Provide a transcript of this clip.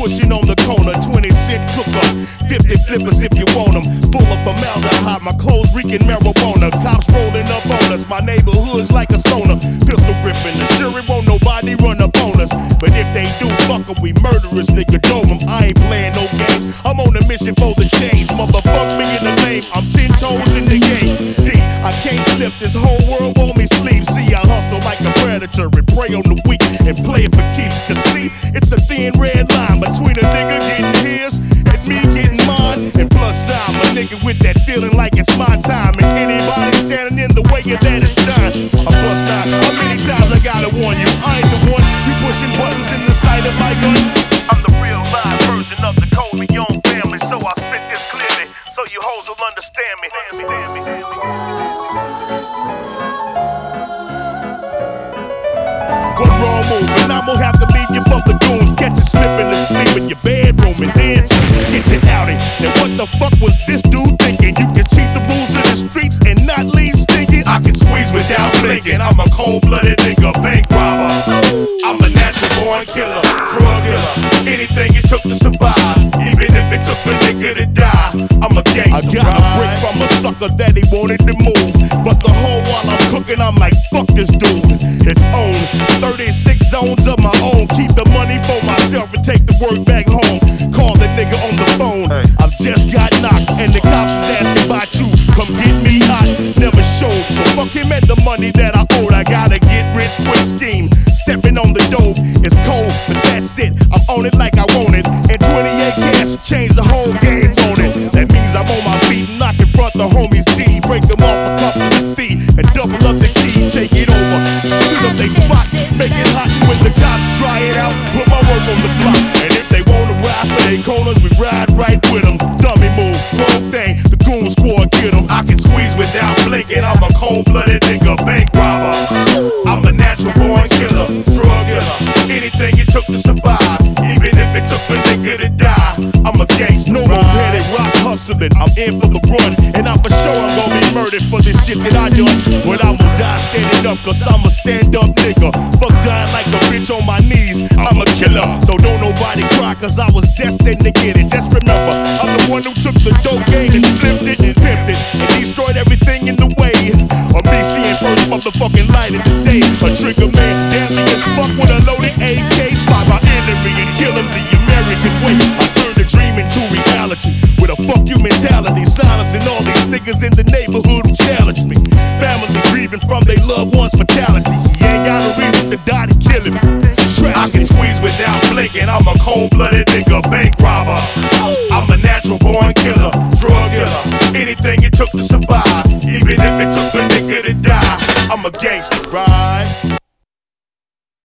pushing on the corner, 20-cent cooker, 50 flippers if you want them. Full of formaldehyde, my clothes reeking marijuana. Cops rolling up on us, my neighborhood's like a sauna. Pistol ripping, and sure it won't nobody run up on us. But if they do, fuck 'em, we murderers, nigga, know 'em. I ain't playing no games, I'm on a mission for the change. Motherfuck me in the lane, I'm 10 toes in the game. D, I can't slip, this whole world want me sleep. See, I hustle like a predator and prey on the weak and play it for keeps. Cause see, it's a thin red line between a nigga getting his and me getting mine. And plus I'm a nigga with that feeling like it's my time. And anybody standing in the way of that is done. A plus 9, how many times I gotta warn you? I ain't the one you pushing buttons in the sight of my gun. I'm the real live version of the Corleone family. So I spit this clearly so you hoes will understand me. One wrong move and I'm gonna have to leave you for the goons. Catch you slipping and sleep in your bedroom and then get you outed. And what the fuck was this dude thinking? You can cheat the rules of the streets and not leave stinking? I can squeeze without blinking. I'm a cold-blooded nigga, bank robber. I'm a natural born killer, drug dealer. Anything it took to survive, even if it took a nigga to die. I'm a gangster. I got a break from a sucker that he wanted to move, but the whole while I'm cooking, I'm like, fuck this dude. It's on 36 zones of my own. Keep the money for myself and take the work back home. Call the nigga on the phone. I've just got knocked and the cops is asking about you. Come get me hot, never showed. So fuck him and the money that I owed. I gotta get rich quick scheme. Stepping on the dope, it's cold, but that's it. I'm on it like I want it. And 28 cash change the whole game on it. That means I'm on my feet, knock in front the homies D. Break them off a couple of feet and double up the key. Take it over, shoot up they spot, make it hot. When the cops try it out, put my work on the block. And if they wanna ride for their corners, we ride right with them. Dummy move, wrong thing, the goon squad get them. I can squeeze without blinking, I'm a cold-blooded nigga, bank robber. I'm a natural born killer, drug dealer. Anything it took to survive, even if it took a nigga to die. I'm a gangster, no more headed, rock hustling. I'm in for the run, and I'm for sure I'm gonna be murdered for this shit that I done. But I'm gonna die standing up, cause I'm a stand-up nigga. Fuck dying like a bitch on my knees, I'm a killer. So don't nobody cry, cause I was destined to get it. Just remember, I'm the one who took the dope game and flipped it and pimped it and destroyed everything in the way of me seeing first motherfucking light of the day. A trigger man, damn me as fuck with a loaded AK. Spot my enemy and kill him the American way. I turned a dream into reality with a fuck you mentality. Silencing all these niggas in the neighborhood who challenge me. Family grieving from their loved ones' fatality. He ain't got a reason to die to kill him. I can squeeze without blinking. I'm a cold-blooded nigga, bank robber. I'm a natural born killer, drug dealer. Anything it took to survive, even if it took a nigga to die. I'm a gangster, right?